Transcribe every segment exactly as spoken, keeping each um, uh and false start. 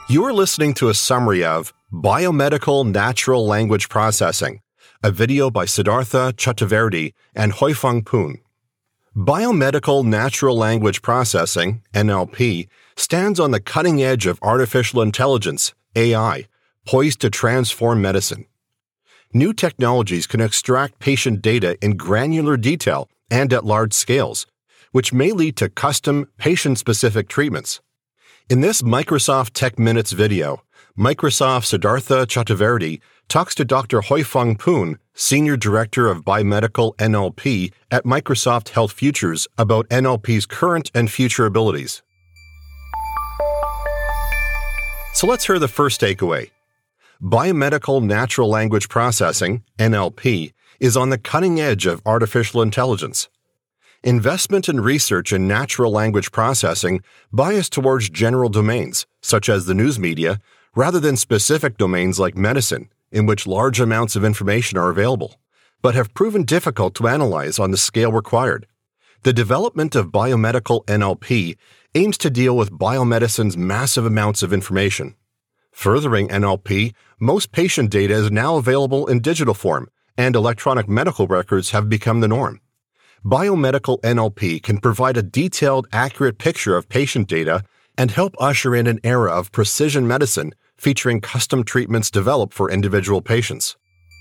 You are listening to a summary of Biomedical Natural Language Processing, a video by Siddhartha Chakravarthy and Hoifung Poon. Biomedical Natural Language Processing, N L P, stands on the cutting edge of artificial intelligence, A I, poised to transform medicine. New technologies can extract patient data in granular detail and at large scales, which may lead to custom, patient-specific treatments. In this Microsoft Tech Minutes video, Microsoft Siddhartha Chakravarthy talks to Doctor Hoifung Poon, Senior Director of Biomedical N L P at Microsoft Health Futures, about N L P's current and future abilities. So let's hear the first takeaway. Biomedical Natural Language Processing, N L P, is on the cutting edge of artificial intelligence. Investment and research in natural language processing bias towards general domains, such as the news media, rather than specific domains like medicine, in which large amounts of information are available, but have proven difficult to analyze on the scale required. The development of biomedical N L P aims to deal with biomedicine's massive amounts of information. Furthering N L P, most patient data is now available in digital form, and electronic medical records have become the norm. Biomedical N L P can provide a detailed, accurate picture of patient data and help usher in an era of precision medicine featuring custom treatments developed for individual patients.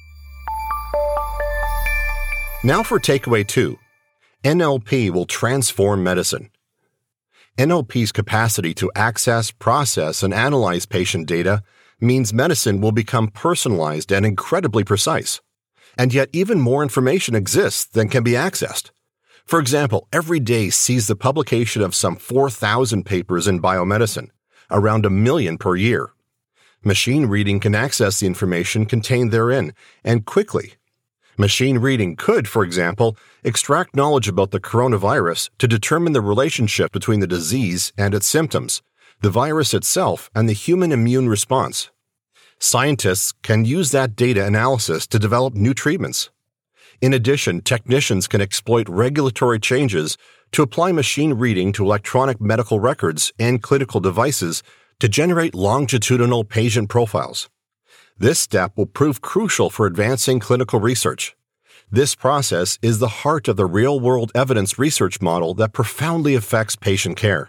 Now for takeaway two. N L P will transform medicine. N L P's capacity to access, process, and analyze patient data means medicine will become personalized and incredibly precise. And yet even more information exists than can be accessed. For example, every day sees the publication of some four thousand papers in biomedicine, around a million per year. Machine reading can access the information contained therein, and quickly. Machine reading could, for example, extract knowledge about the coronavirus to determine the relationship between the disease and its symptoms, the virus itself, and the human immune response. Scientists can use that data analysis to develop new treatments. In addition, technicians can exploit regulatory changes to apply machine reading to electronic medical records and clinical devices to generate longitudinal patient profiles. This step will prove crucial for advancing clinical research. This process is the heart of the real-world evidence research model that profoundly affects patient care.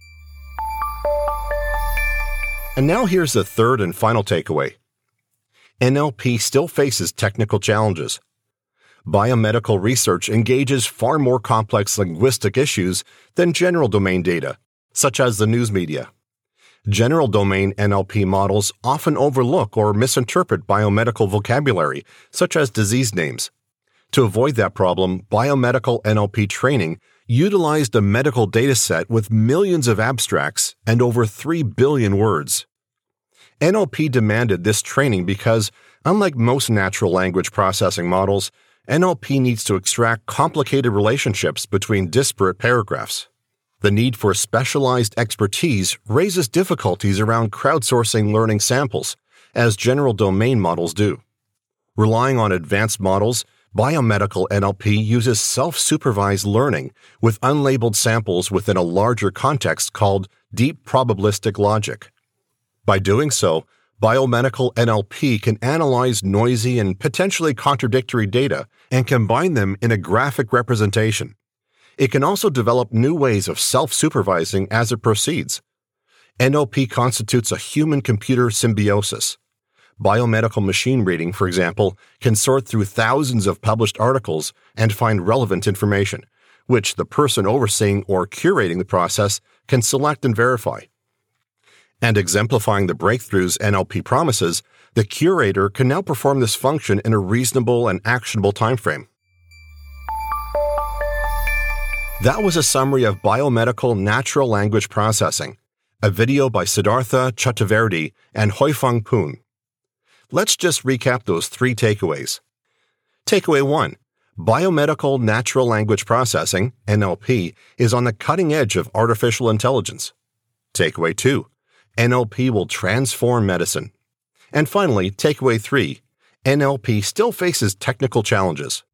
And now here's the third and final takeaway. N L P still faces technical challenges. Biomedical research engages far more complex linguistic issues than general domain data, such as the news media. General domain N L P models often overlook or misinterpret biomedical vocabulary, such as disease names. To avoid that problem, biomedical N L P training utilized a medical dataset with millions of abstracts and over three billion words. N L P demanded this training because, unlike most natural language processing models, N L P needs to extract complicated relationships between disparate paragraphs. The need for specialized expertise raises difficulties around crowdsourcing learning samples, as general domain models do. Relying on advanced models, biomedical N L P uses self-supervised learning with unlabeled samples within a larger context called deep probabilistic logic. By doing so, biomedical N L P can analyze noisy and potentially contradictory data and combine them in a graphic representation. It can also develop new ways of self-supervising as it proceeds. N L P constitutes a human-computer symbiosis. Biomedical machine reading, for example, can sort through thousands of published articles and find relevant information, which the person overseeing or curating the process can select and verify. And exemplifying the breakthroughs N L P promises, the curator can now perform this function in a reasonable and actionable timeframe. That was a summary of Biomedical Natural Language Processing, a video by Siddhartha Chakravarthy and Hoifung Poon. Let's just recap those three takeaways. Takeaway one. Biomedical Natural Language Processing, N L P, is on the cutting edge of artificial intelligence. Takeaway two. N L P will transform medicine. And finally, takeaway three. N L P still faces technical challenges.